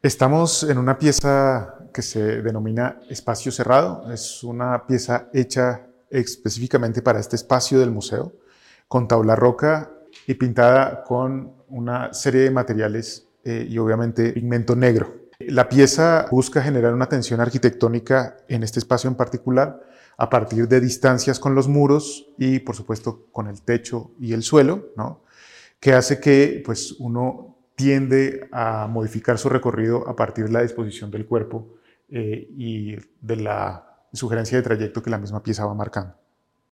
Estamos en una pieza que se denomina espacio cerrado. Es una pieza hecha específicamente para este espacio del museo, con tabla roca y pintada con una serie de materiales y obviamente pigmento negro. La pieza busca generar una tensión arquitectónica en este espacio en particular a partir de distancias con los muros y por supuesto con el techo y el suelo, ¿no? Que hace que pues, uno tiende a modificar su recorrido a partir de la disposición del cuerpo y de la sugerencia de trayecto que la misma pieza va marcando.